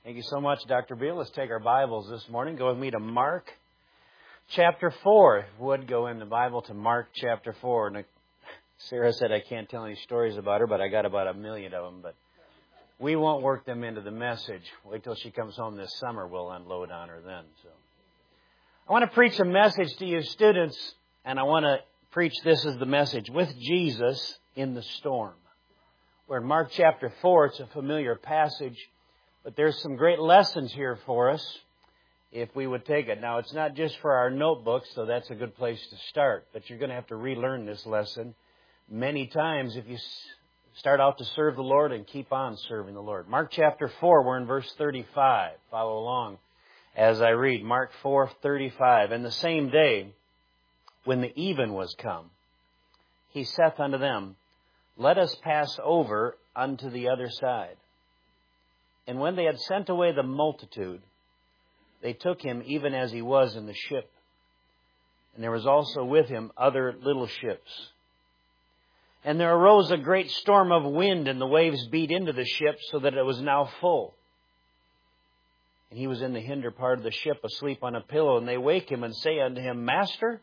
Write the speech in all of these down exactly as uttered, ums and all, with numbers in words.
Thank you so much, Doctor Beal. Let's take our Bibles this morning. Go with me to Mark chapter four. If you would go in the Bible to Mark chapter four. And Sarah said I can't tell any stories about her, but I got about a million of them. But we won't work them into the message. Wait till she comes home this summer. We'll unload on her then. So I want to preach a message to you students, and I want to preach this as the message, with Jesus in the storm. We're in Mark chapter four. It's a familiar passage. But there's some great lessons here for us if we would take it. Now, it's not just for our notebooks, so that's a good place to start. But you're going to have to relearn this lesson many times if you start out to serve the Lord and keep on serving the Lord. Mark chapter four, we're in verse thirty-five. Follow along as I read. Mark four thirty-five. And the same day, when the even was come, he saith unto them, Let us pass over unto the other side. And when they had sent away the multitude, they took him even as he was in the ship. And there was also with him other little ships. And there arose a great storm of wind, and the waves beat into the ship, so that it was now full. And he was in the hinder part of the ship, asleep on a pillow. And they wake him and say unto him, Master,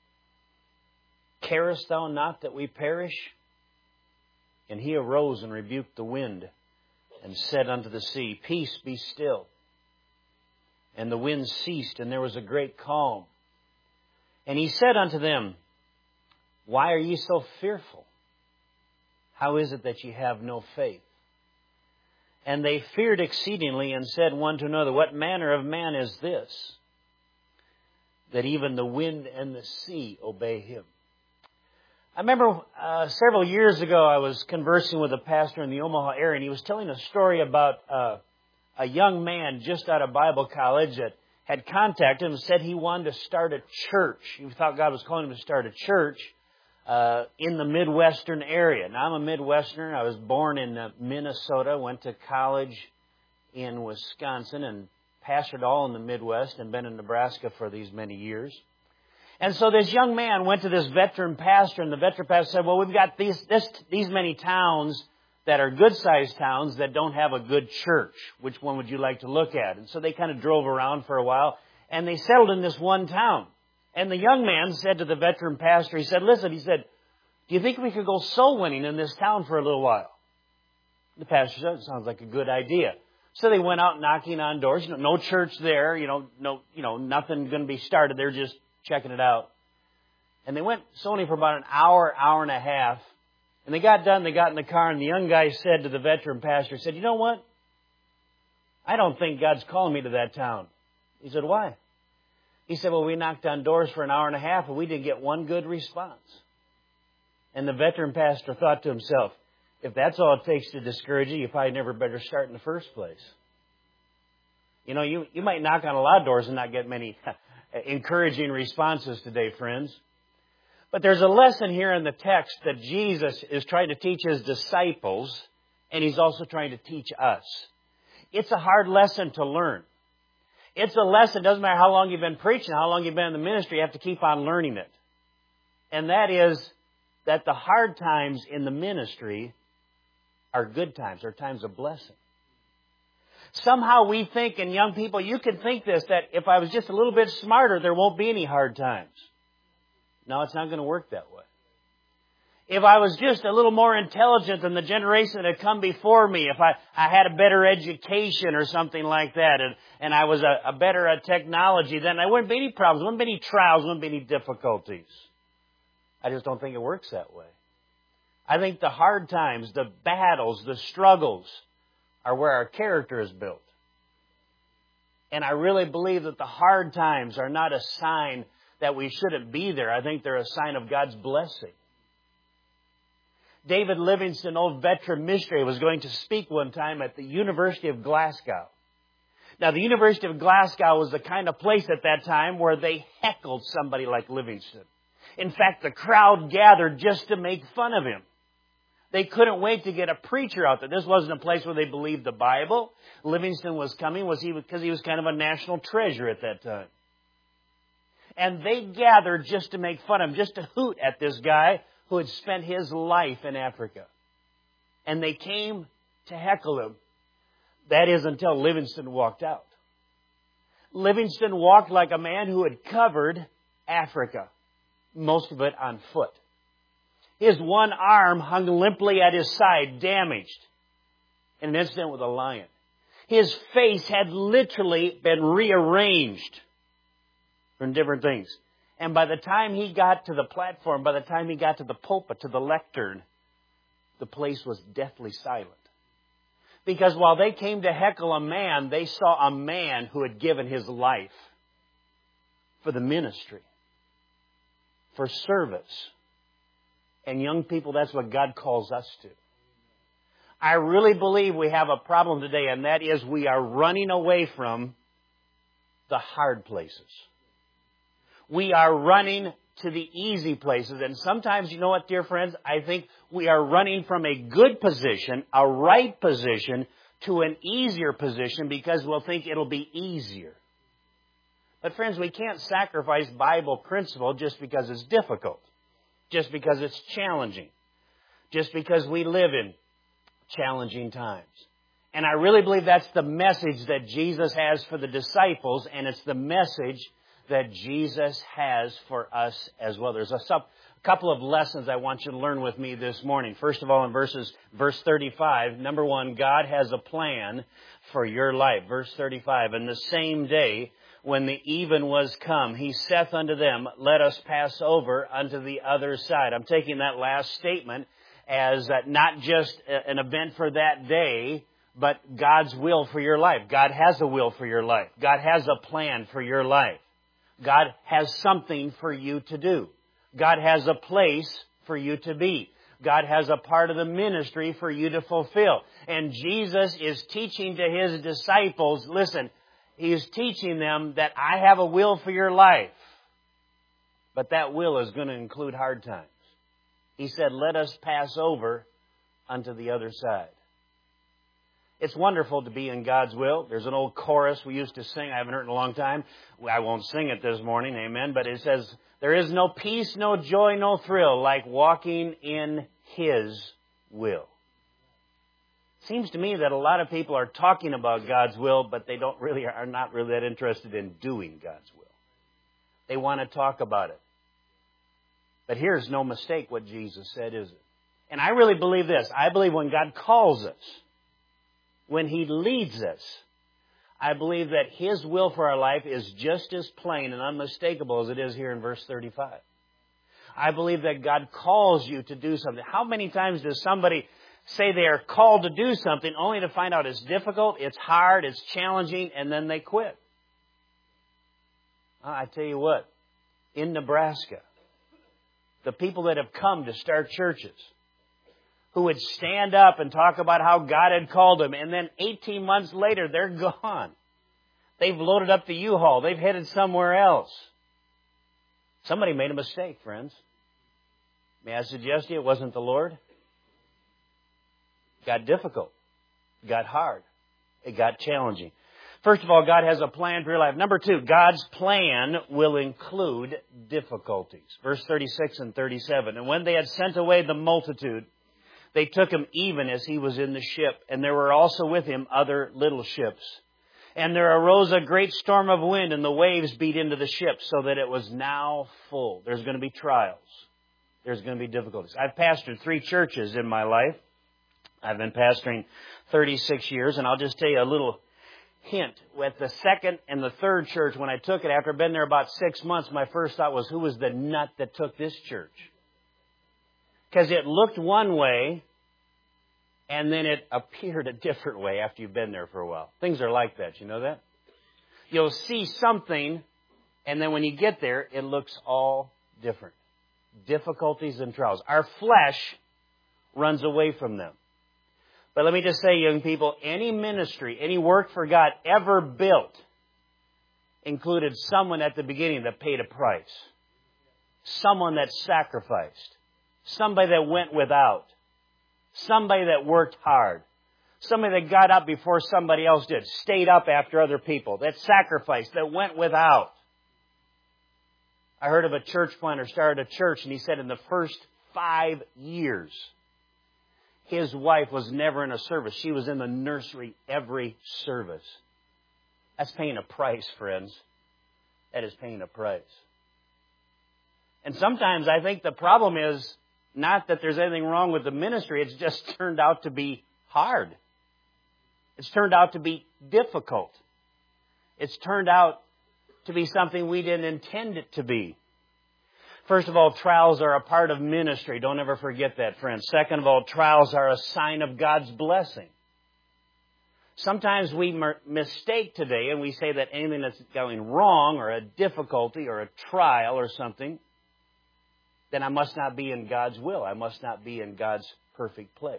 carest thou not that we perish? And he arose and rebuked the wind, and said unto the sea, Peace, be still. And the wind ceased, and there was a great calm. And he said unto them, Why are ye so fearful? How is it that ye have no faith? And they feared exceedingly, and said one to another, What manner of man is this, that even the wind and the sea obey him? I remember uh, several years ago I was conversing with a pastor in the Omaha area, and he was telling a story about uh, a young man just out of Bible college that had contacted him and said he wanted to start a church. He thought God was calling him to start a church uh, in the Midwestern area. Now, I'm a Midwesterner. I was born in uh, Minnesota, went to college in Wisconsin, and pastored all in the Midwest and been in Nebraska for these many years. And so this young man went to this veteran pastor, and the veteran pastor said, well, we've got these this, these many towns that are good-sized towns that don't have a good church. Which one would you like to look at? And so they kind of drove around for a while, and they settled in this one town. And the young man said to the veteran pastor, he said, listen, he said, do you think we could go soul winning in this town for a little while? The pastor said, it sounds like a good idea. So they went out knocking on doors. You know, no church there, you know, no, you know, nothing going to be started. They're just checking it out. And they went Sony for about an hour, hour and a half. And they got done, they got in the car, and the young guy said to the veteran pastor, he said, you know what? I don't think God's calling me to that town. He said, why? He said, well, we knocked on doors for an hour and a half, and we didn't get one good response. And the veteran pastor thought to himself, if that's all it takes to discourage you, you probably never better start in the first place. You know, you, you might knock on a lot of doors and not get many encouraging responses today, friends. But there's a lesson here in the text that Jesus is trying to teach His disciples, and He's also trying to teach us. It's a hard lesson to learn. It's a lesson, doesn't matter how long you've been preaching, how long you've been in the ministry, you have to keep on learning it. And that is that the hard times in the ministry are good times, are times of blessing. Somehow we think, and young people, you can think this, that if I was just a little bit smarter, there won't be any hard times. No, it's not going to work that way. If I was just a little more intelligent than the generation that had come before me, if I, I had a better education or something like that, and, and I was a, a better uh, technology, then there wouldn't be any problems, there wouldn't be any trials, there wouldn't be any difficulties. I just don't think it works that way. I think the hard times, the battles, the struggles, are where our character is built. And I really believe that the hard times are not a sign that we shouldn't be there. I think they're a sign of God's blessing. David Livingston, old veteran missionary, was going to speak one time at the University of Glasgow. Now, the University of Glasgow was the kind of place at that time where they heckled somebody like Livingston. In fact, the crowd gathered just to make fun of him. They couldn't wait to get a preacher out there. This wasn't a place where they believed the Bible. Livingston was coming was he because he was kind of a national treasure at that time. And they gathered just to make fun of him, just to hoot at this guy who had spent his life in Africa. And they came to heckle him. That is until Livingston walked out. Livingston walked like a man who had covered Africa, most of it on foot. His one arm hung limply at his side, damaged in an incident with a lion. His face had literally been rearranged from different things. And by the time he got to the platform, by the time he got to the pulpit, to the lectern, the place was deathly silent. Because while they came to heckle a man, they saw a man who had given his life for the ministry, for service. And young people, that's what God calls us to. I really believe we have a problem today, and that is we are running away from the hard places. We are running to the easy places. And sometimes, you know what, dear friends? I think we are running from a good position, a right position, to an easier position because we'll think it'll be easier. But friends, we can't sacrifice Bible principle just because it's difficult, just because it's challenging, just because we live in challenging times. And I really believe that's the message that Jesus has for the disciples, and it's the message that Jesus has for us as well. There's a sub, couple of lessons I want you to learn with me this morning. First of all, in verses, verse thirty-five, number one, God has a plan for your life. Verse thirty-five, and the same day when the even was come, he saith unto them, let us pass over unto the other side. I'm taking that last statement as uh, not just an event for that day, but God's will for your life. God has a will for your life. God has a plan for your life. God has something for you to do. God has a place for you to be. God has a part of the ministry for you to fulfill. And Jesus is teaching to His disciples, listen, He is teaching them that I have a will for your life. But that will is going to include hard times. He said, let us pass over unto the other side. It's wonderful to be in God's will. There's an old chorus we used to sing. I haven't heard it in a long time. I won't sing it this morning, amen. But it says, there is no peace, no joy, no thrill like walking in His will. Seems to me that a lot of people are talking about God's will, but they don't really are not really that interested in doing God's will. They want to talk about it. But here's no mistake what Jesus said, is it? And I really believe this. I believe when God calls us, when He leads us, I believe that His will for our life is just as plain and unmistakable as it is here in verse thirty-five. I believe that God calls you to do something. How many times does somebody say they are called to do something only to find out it's difficult, it's hard, it's challenging, and then they quit? I tell you what, in Nebraska, the people that have come to start churches, who would stand up and talk about how God had called them, and then eighteen months later, they're gone. They've loaded up the U-Haul. They've headed somewhere else. Somebody made a mistake, friends. May I suggest to you it wasn't the Lord? It got difficult. It got hard. It got challenging. First of all, God has a plan for your life. Number two, God's plan will include difficulties. Verse thirty-six and thirty-seven. And when they had sent away the multitude, they took him even as he was in the ship, and there were also with him other little ships. And there arose a great storm of wind, and the waves beat into the ship, so that it was now full. There's going to be trials. There's going to be difficulties. I've pastored three churches in my life. I've been pastoring thirty-six years, and I'll just tell you a little hint. With the second and the third church, when I took it, after I'd been there about six months, my first thought was, who was the nut that took this church? Because it looked one way, and then it appeared a different way after you've been there for a while. Things are like that, you know that? You'll see something, and then when you get there, it looks all different. Difficulties and trials. Our flesh runs away from them. But let me just say, young people, any ministry, any work for God ever built included someone at the beginning that paid a price. Someone that sacrificed. Somebody that went without. Somebody that worked hard. Somebody that got up before somebody else did. Stayed up after other people. That sacrificed. That went without. I heard of a church planter started a church, and he said in the first five years, his wife was never in a service. She was in the nursery every service. That's paying a price, friends. That is paying a price. And sometimes I think the problem is not that there's anything wrong with the ministry. It's just turned out to be hard. It's turned out to be difficult. It's turned out to be something we didn't intend it to be. First of all, trials are a part of ministry. Don't ever forget that, friends. Second of all, trials are a sign of God's blessing. Sometimes we mer- mistake today and we say that anything that's going wrong or a difficulty or a trial or something, then I must not be in God's will. I must not be in God's perfect place.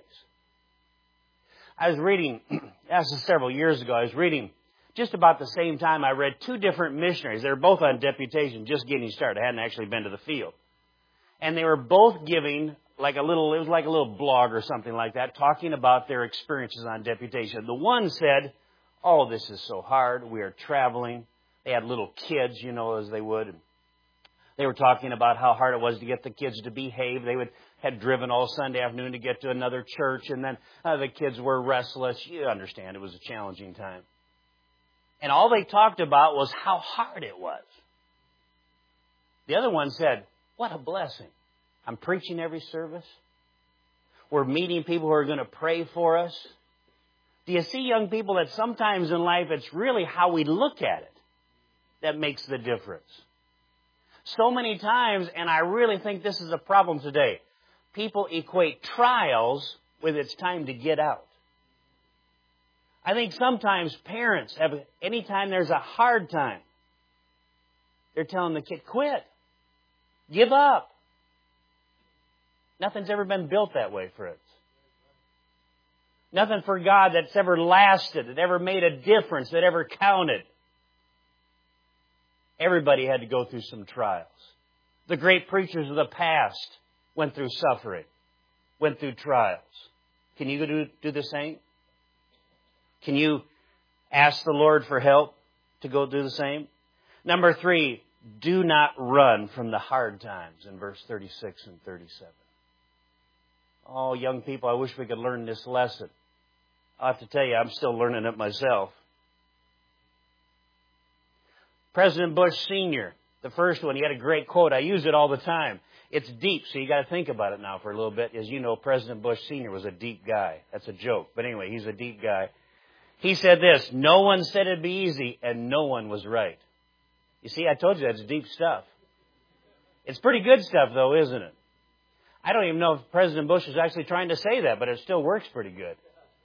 I was reading, this is several years ago, I was reading just about the same time I read two different missionaries. They were both on deputation, just getting started. I hadn't actually been to the field. And they were both giving like a little, it was like a little blog or something like that, talking about their experiences on deputation. The one said, oh, this is so hard. We are traveling. They had little kids, you know, as they would. They were talking about how hard it was to get the kids to behave. They would had driven all Sunday afternoon to get to another church, and then uh, the kids were restless. You understand, it was a challenging time. And all they talked about was how hard it was. The other one said, what a blessing. I'm preaching every service. We're meeting people who are going to pray for us. Do you see, young people, that sometimes in life it's really how we look at it that makes the difference? So many times, and I really think this is a problem today, people equate trials with it's time to get out. I think sometimes parents have, anytime there's a hard time, they're telling the kid, quit. Give up. Nothing's ever been built that way, friends. Nothing for God that's ever lasted, that ever made a difference, that ever counted. Everybody had to go through some trials. The great preachers of the past went through suffering, went through trials. Can you do, do the same? Can you ask the Lord for help to go do the same? Number three, do not run from the hard times in verse thirty-six and thirty-seven. Oh, young people, I wish we could learn this lesson. I have to tell you, I'm still learning it myself. President Bush Senior, the first one, he had a great quote. I use it all the time. It's deep, so you got to think about it now for a little bit. As you know, President Bush Senior was a deep guy. That's a joke. But anyway, he's a deep guy. He said this, no one said it'd be easy, and no one was right. You see, I told you that's deep stuff. It's pretty good stuff, though, isn't it? I don't even know if President Bush was actually trying to say that, but it still works pretty good.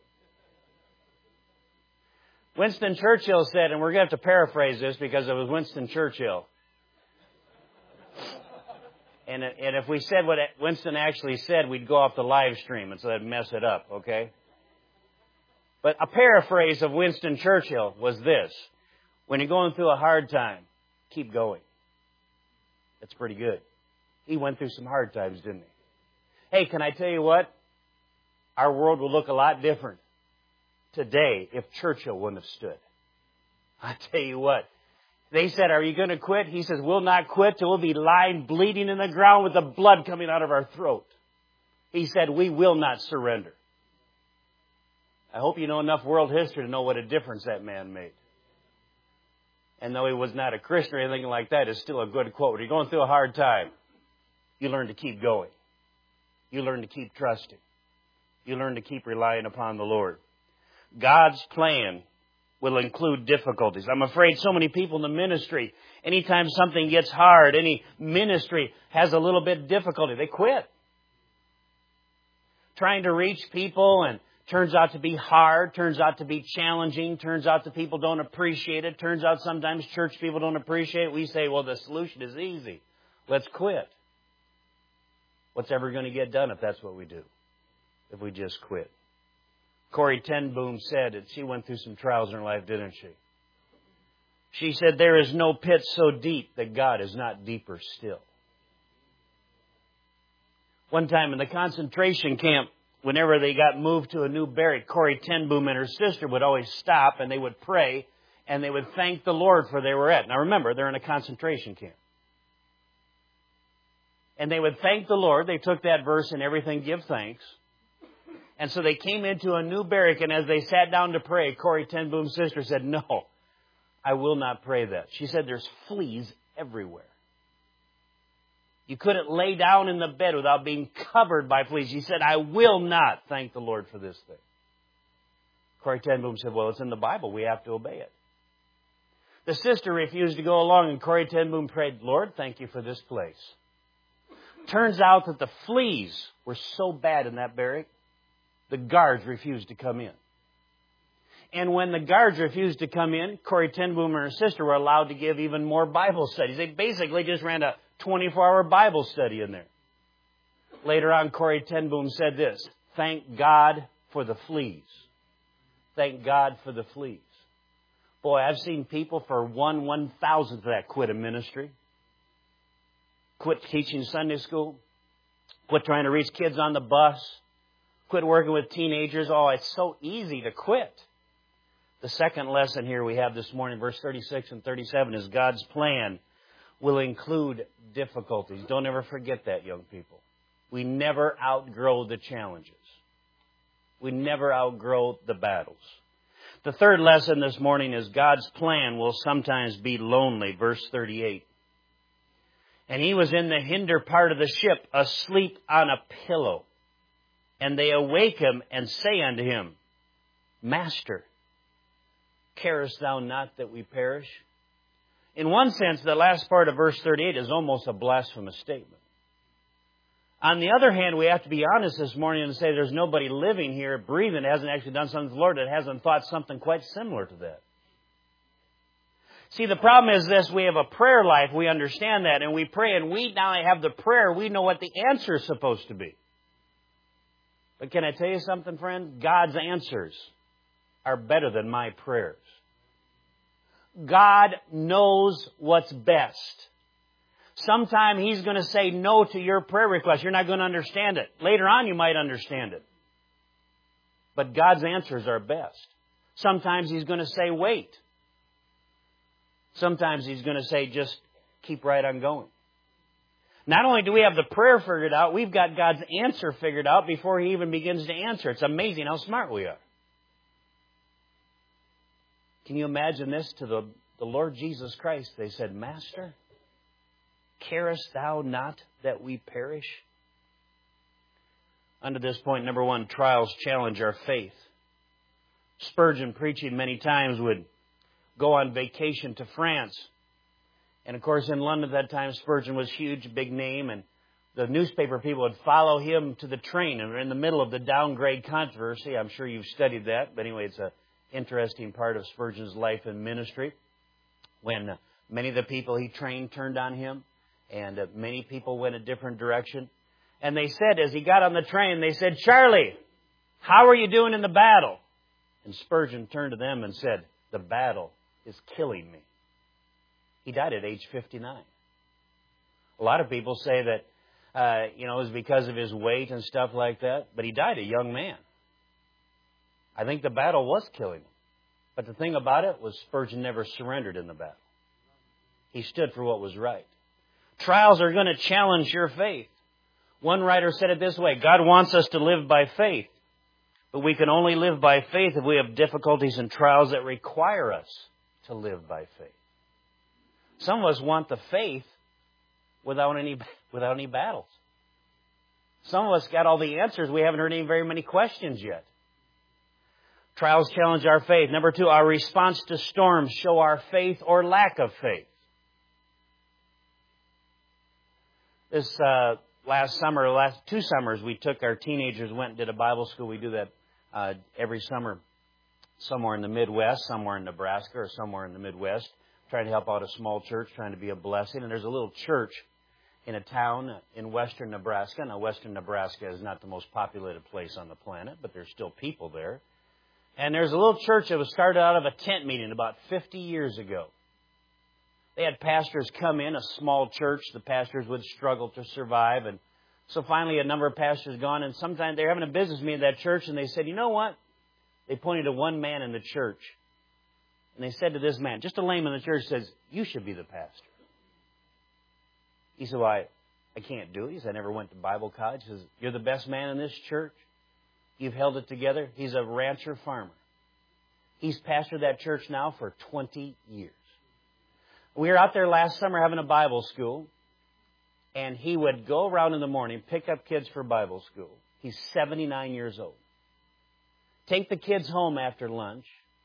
Winston Churchill said, and we're going to have to paraphrase this because it was Winston Churchill. And, and if we said what Winston actually said, we'd go off the live stream, and so that'd mess it up, okay? But a paraphrase of Winston Churchill was this. When you're going through a hard time, keep going. That's pretty good. He went through some hard times, didn't he? Hey, can I tell you what? Our world will look a lot different today if Churchill wouldn't have stood. I tell you what. They said, are you going to quit? He says, we'll not quit till we'll be lying bleeding in the ground with the blood coming out of our throat. He said, we will not surrender. I hope you know enough world history to know what a difference that man made. And though he was not a Christian or anything like that, it's still a good quote. When you're going through a hard time, you learn to keep going. You learn to keep trusting. You learn to keep relying upon the Lord. God's plan will include difficulties. I'm afraid so many people in the ministry, anytime something gets hard, any ministry has a little bit of difficulty, they quit. Trying to reach people and turns out to be hard, turns out to be challenging, turns out that people don't appreciate it, turns out sometimes church people don't appreciate it. We say, well, the solution is easy. Let's quit. What's ever going to get done if that's what we do? If we just quit. Corrie ten Boom said that she went through some trials in her life, didn't she? She said, there is no pit so deep that God is not deeper still. One time in the concentration camp, whenever they got moved to a new barrack, Corrie ten Boom and her sister would always stop and they would pray and they would thank the Lord for where they were at. Now remember, they're in a concentration camp. And they would thank the Lord. They took that verse and everything, give thanks. And so they came into a new barrack, and as they sat down to pray, Corrie ten Boom's sister said, "No, I will not pray that." She said, "There's fleas everywhere. You couldn't lay down in the bed without being covered by fleas." She said, "I will not thank the Lord for this thing." Corrie ten Boom said, "Well, it's in the Bible. We have to obey it." The sister refused to go along, and Corrie ten Boom prayed, "Lord, thank you for this place." Turns out that the fleas were so bad in that barrack, the guards refused to come in. And when the guards refused to come in, Corrie ten Boom and her sister were allowed to give even more Bible studies. They basically just ran a twenty-four hour Bible study in there. Later on, Corrie ten Boom said this, "Thank God for the fleas. Thank God for the fleas." Boy, I've seen people for one one thousandth of that quit a ministry, quit teaching Sunday school, quit trying to reach kids on the bus, quit working with teenagers. Oh, it's so easy to quit. The second lesson here we have this morning, verse thirty-six and thirty-seven, is God's plan will include difficulties. Don't ever forget that, young people. We never outgrow the challenges. We never outgrow the battles. The third lesson this morning is God's plan will sometimes be lonely. Verse thirty-eight. "And he was in the hinder part of the ship, asleep on a pillow. And they awake him and say unto him, Master, carest thou not that we perish?" In one sense, the last part of verse thirty-eight is almost a blasphemous statement. On the other hand, we have to be honest this morning and say there's nobody living here, breathing, that hasn't actually done something to the Lord, that hasn't thought something quite similar to that. See, the problem is this, we have a prayer life, we understand that, and we pray, and we now have the prayer, we know what the answer is supposed to be. But can I tell you something, friend? God's answers are better than my prayers. God knows what's best. Sometime He's going to say no to your prayer request. You're not going to understand it. Later on, you might understand it. But God's answers are best. Sometimes He's going to say, wait. Sometimes He's going to say, just keep right on going. Not only do we have the prayer figured out, we've got God's answer figured out before He even begins to answer. It's amazing how smart we are. Can you imagine this to the, the Lord Jesus Christ? They said, Master, carest thou not that we perish? Under this point, number one, trials challenge our faith. Spurgeon, preaching many times, would go on vacation to France. And of course, in London at that time, Spurgeon was huge, big name, and the newspaper people would follow him to the train. And in the middle of the downgrade controversy, I'm sure you've studied that, but anyway, it's an interesting part of Spurgeon's life and ministry, when many of the people he trained turned on him, and many people went a different direction. And they said, as he got on the train, they said, Charlie, how are you doing in the battle? And Spurgeon turned to them and said, the battle is killing me. He died at age fifty-nine. A lot of people say that, uh, you know, it was because of his weight and stuff like that, but he died a young man. I think the battle was killing him. But the thing about it was Spurgeon never surrendered in the battle. He stood for what was right. Trials are going to challenge your faith. One writer said it this way, God wants us to live by faith, but we can only live by faith if we have difficulties and trials that require us to live by faith. Some of us want the faith without any without any battles. Some of us got all the answers. We haven't heard any very many questions yet. Trials challenge our faith. Number two, our response to storms show our faith or lack of faith. This uh, last summer, last two summers, we took our teenagers, went and did a Bible school. We do that uh, every summer, somewhere in the Midwest, somewhere in Nebraska, or somewhere in the Midwest. Trying to help out a small church, trying to be a blessing. And there's a little church in a town in western Nebraska. Now, western Nebraska is not the most populated place on the planet, but there's still people there. And there's a little church that was started out of a tent meeting about fifty years ago. They had pastors come in, a small church. The pastors would struggle to survive. And so finally a number of pastors gone, and sometimes they're having a business meeting at that church, and they said, you know what? They pointed to one man in the church. And they said to this man, just a layman in the church, says, you should be the pastor. He said, well, I, I can't do it. He said, I never went to Bible college. He says, you're the best man in this church? You've held it together. He's a rancher farmer. He's pastored that church now for twenty years. We were out there last summer having a Bible school, and he would go around in the morning, pick up kids for Bible school. He's seventy-nine years old. Take the kids home after lunch.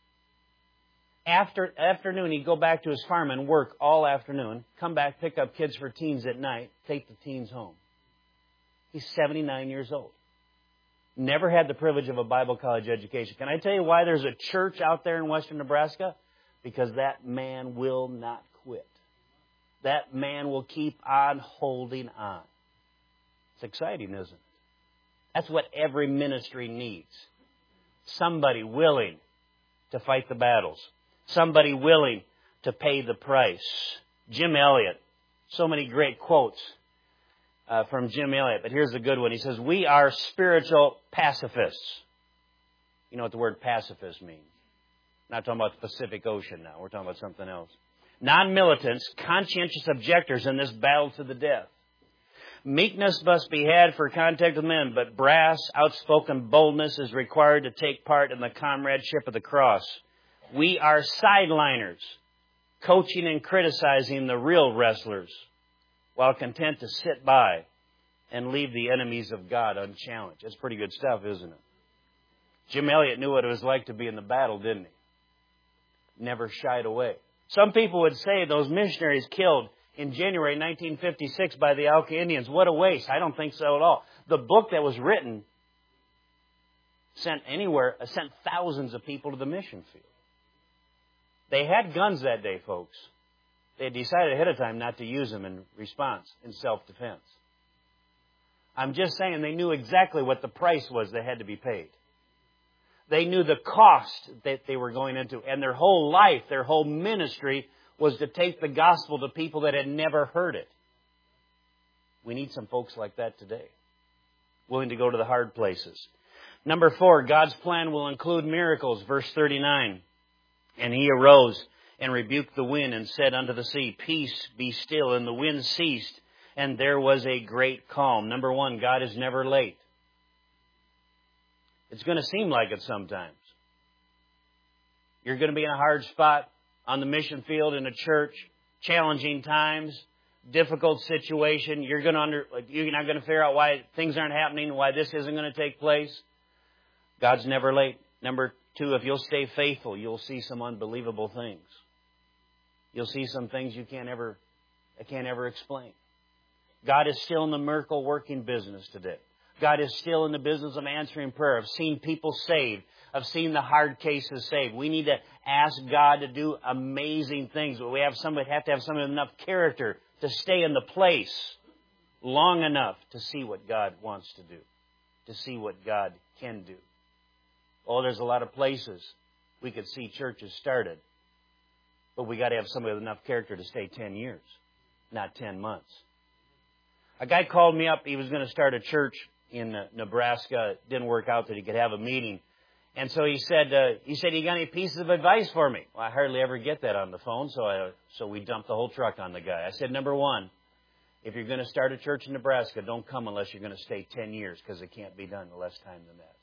After afternoon, he'd go back to his farm and work all afternoon. Come back, pick up kids for teens at night. Take the teens home. He's seventy-nine years old. Never had the privilege of a Bible college education. Can I tell you why there's a church out there in western Nebraska? Because that man will not quit. That man will keep on holding on. It's exciting, isn't it? That's what every ministry needs. Somebody willing to fight the battles. Somebody willing to pay the price. Jim Elliot. So many great quotes uh, from Jim Elliot. But here's a good one. He says, we are spiritual pacifists. You know what the word pacifist means. We're not talking about the Pacific Ocean now. We're talking about something else. Non-militants, conscientious objectors in this battle to the death. Meekness must be had for contact with men, but brass, outspoken boldness is required to take part in the comradeship of the cross. We are sideliners, coaching and criticizing the real wrestlers, while content to sit by and leave the enemies of God unchallenged. That's pretty good stuff, isn't it? Jim Elliot knew what it was like to be in the battle, didn't he? Never shied away. Some people would say those missionaries killed in January nineteen fifty-six by the Auca Indians. What a waste. I don't think so at all. The book that was written sent anywhere, sent thousands of people to the mission field. They had guns that day, folks. They had decided ahead of time not to use them in response, in self-defense. I'm just saying they knew exactly what the price was that had to be paid. They knew the cost that they were going into. And their whole life, their whole ministry was to take the gospel to people that had never heard it. We need some folks like that today. Willing to go to the hard places. Number four, God's plan will include miracles. Verse thirty-nine. And he arose and rebuked the wind and said unto the sea, peace, be still. And the wind ceased, and there was a great calm. Number one, God is never late. It's going to seem like it sometimes. You're going to be in a hard spot on the mission field, in a church, challenging times, difficult situation. You're going to under, you're not going to figure out why things aren't happening, why this isn't going to take place. God's never late. Number two, if you'll stay faithful, you'll see some unbelievable things. You'll see some things you can't ever, I can't ever explain. God is still in the miracle working business today. God is still in the business of answering prayer. I've seen people saved. I've seen the hard cases saved. We need to ask God to do amazing things. But we have somebody have to have somebody with enough character to stay in the place long enough to see what God wants to do, to see what God can do. Oh, there's a lot of places we could see churches started, but we got to have somebody with enough character to stay ten years, not ten months. A guy called me up. He was going to start a church in Nebraska. It didn't work out that he could have a meeting. And so he said, uh, he said, you got any pieces of advice for me? Well, I hardly ever get that on the phone, so I, so we dumped the whole truck on the guy. I said, number one, if you're going to start a church in Nebraska, don't come unless you're going to stay ten years, because it can't be done in less time than that.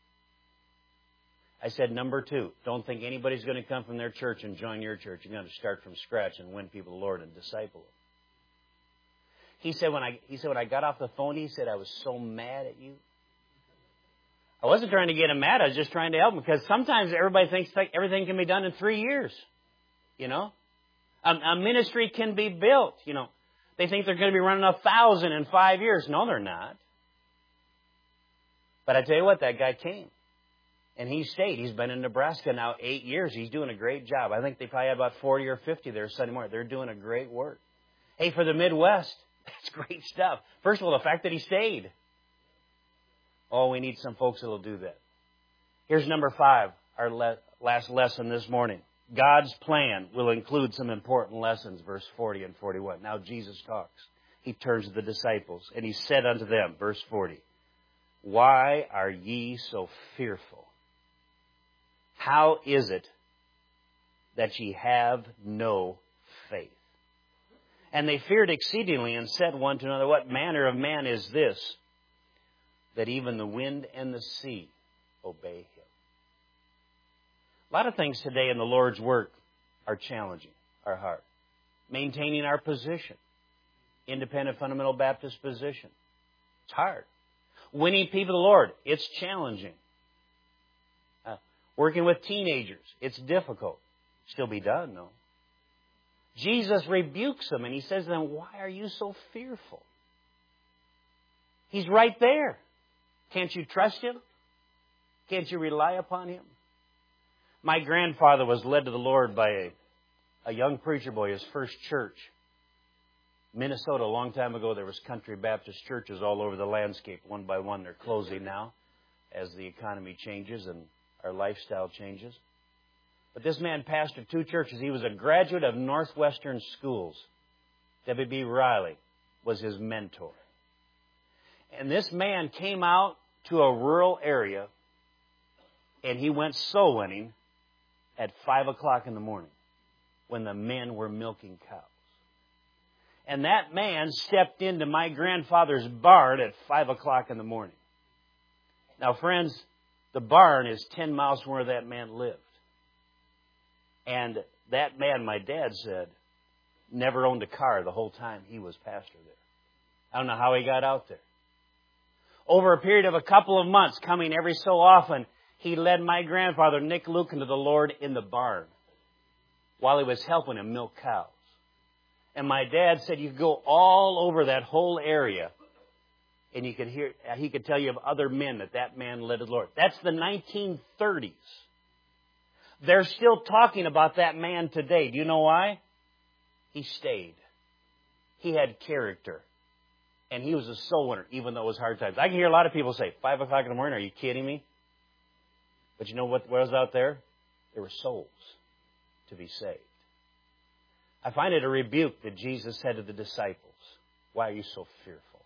I said, number two, don't think anybody's going to come from their church and join your church. You're going to start from scratch and win people to the Lord and disciple them. He said, when I, he said, when I got off the phone, he said, I was so mad at you. I wasn't trying to get him mad. I was just trying to help him, because sometimes everybody thinks like everything can be done in three years. You know, a, a ministry can be built. You know, they think they're going to be running a thousand in five years. No, they're not. But I tell you what, that guy came. And he stayed. He's been in Nebraska now eight years. He's doing a great job. I think they probably had about forty or fifty there Sunday morning. They're doing a great work. Hey, for the Midwest, that's great stuff. First of all, the fact that he stayed. Oh, we need some folks that will do that. Here's number five, our le- last lesson this morning. God's plan will include some important lessons, verse forty and forty-one. Now Jesus talks. He turns to the disciples, and he said unto them, verse forty, why are ye so fearful? How is it that ye have no faith? And they feared exceedingly and said one to another, what manner of man is this, that even the wind and the sea obey Him. A lot of things today in the Lord's work are challenging, are hard. Maintaining our position, independent fundamental Baptist position. It's hard. Winning people to the Lord, it's challenging. Uh, working with teenagers, it's difficult. Still be done, though. Jesus rebukes them and He says to them, why are you so fearful? He's right there. Can't you trust Him? Can't you rely upon Him? My grandfather was led to the Lord by a, a young preacher boy, his first church. Minnesota, a long time ago, there was country Baptist churches all over the landscape. One by one, they're closing now as the economy changes and our lifestyle changes. But this man pastored two churches. He was a graduate of Northwestern schools. W B Riley was his mentor. And this man came out to a rural area and he went soul winning at five o'clock in the morning when the men were milking cows. And that man stepped into my grandfather's barn at five o'clock in the morning. Now, friends, the barn is ten miles from where that man lived. And that man, my dad said, never owned a car the whole time he was pastor there. I don't know how he got out there. Over a period of a couple of months, coming every so often, he led my grandfather, Nick Lucan, to the Lord in the barn while he was helping him milk cows. And my dad said you could go all over that whole area and you could hear, he could tell you of other men that that man led to the Lord. That's the nineteen thirties. They're still talking about that man today. Do you know why? He stayed. He had character. And he was a soul winner, even though it was hard times. I can hear a lot of people say, five o'clock in the morning, are you kidding me? But you know what was out there? There were souls to be saved. I find it a rebuke that Jesus said to the disciples, why are you so fearful?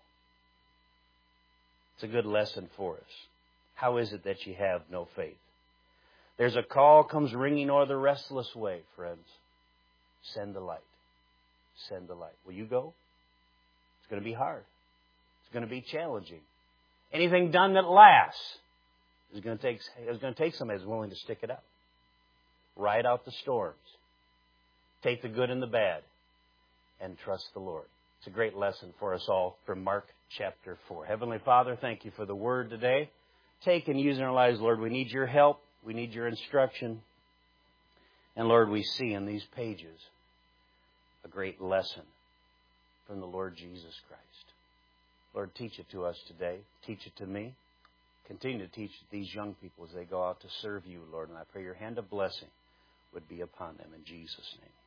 It's a good lesson for us. How is it that you have no faith? There's a call comes ringing o'er the restless way, friends. Send the light. Send the light. Will you go? It's going to be hard. It's going to be challenging. Anything done that lasts is going to take, is going to take somebody who's willing to stick it out. Ride out the storms. Take the good and the bad. And trust the Lord. It's a great lesson for us all from Mark chapter four. Heavenly Father, thank you for the word today. Take and use in our lives, Lord. We need your help. We need your instruction. And Lord, we see in these pages a great lesson from the Lord Jesus Christ. Lord, teach it to us today. Teach it to me. Continue to teach these young people as they go out to serve you, Lord. And I pray your hand of blessing would be upon them in Jesus' name.